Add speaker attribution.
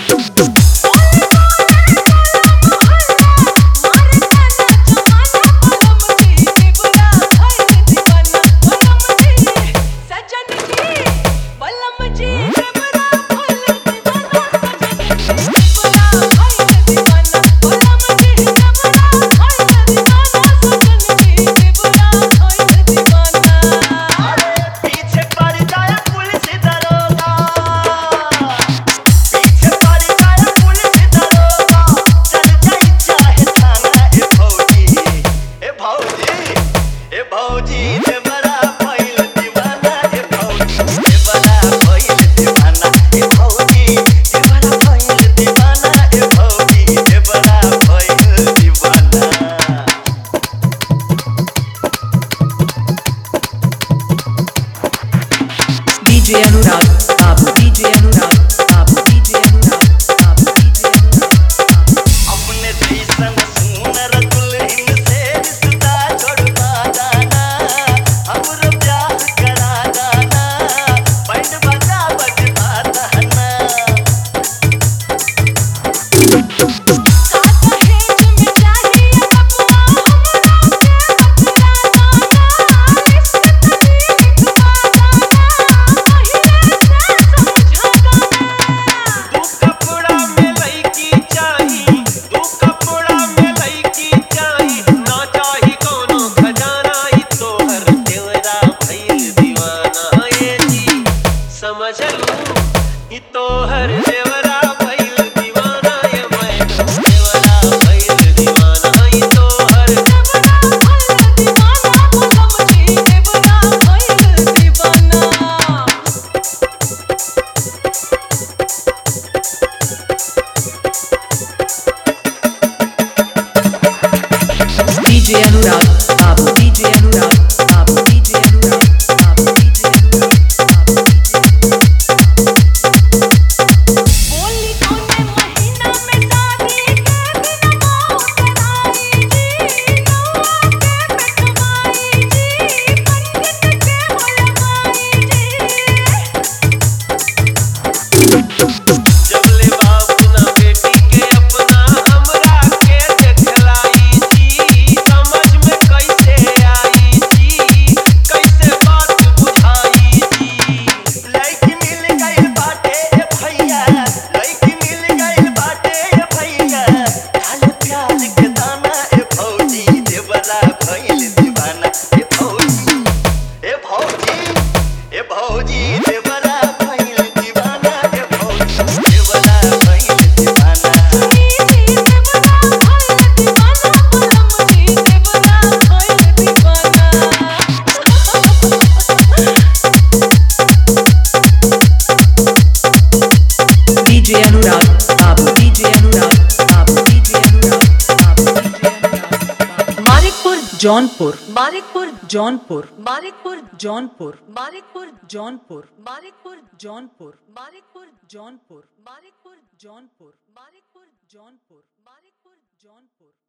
Speaker 1: DJ Anurag Babu, DJ Anurag Babu, DJ Anurag Babu, DJ Anurag Babu।
Speaker 2: अपने जैसन सुनर दुल्हन से रिश्ता जोड़वा दाना, हमरो प्यार करा दाना, बैंड बजा बजवा दाना। समझ लूं कि तोहर देवरा भइल दीवाना, ये मैं देवरा भइल दीवाना, ये तोहर देवरा भइल दीवाना, बोलम जी देवरा भइल दीवाना।
Speaker 1: DJ Anurag Babu, DJ Anurag Babu, DJ Anurag Babu, DJ Anurag Babu।
Speaker 3: बोली कोने महीना में शादी के दिन मौत आई जी, नौआ के पेटवाई जी, पंडित के बुलवाई जी।
Speaker 2: जबले बाप ना बेटी के अपना हमरा के देखलाई जी, समझ में कैसे आई जी, कैसे बात बुझाई जी। लड़की मिल गइल बाटे भैया, लड़की मिल गइल बाटे भैया, डाल प्याज के दाना ए भौजी, देवरा भइल दीवाना ए भौजी, ए भौजी, ए भौजी, देवरा भइल दीवाना ए भौजी, देवरा भइल दीवाना।
Speaker 3: जी देवरा भइल दीवाना, बोलम जी देवरा भइल दीवाना।
Speaker 1: DJ Anurag Babu, DJ Anurag Babu, DJ Anurag Babu, DJ Anurag Babu। Manikpur Jaunpur, Manikpur Jaunpur, Manikpur Jaunpur, Manikpur Jaunpur, Manikpur Jaunpur, Manikpur Jaunpur, Manikpur Jaunpur, Manikpur Jaunpur, Manikpur Jaunpur.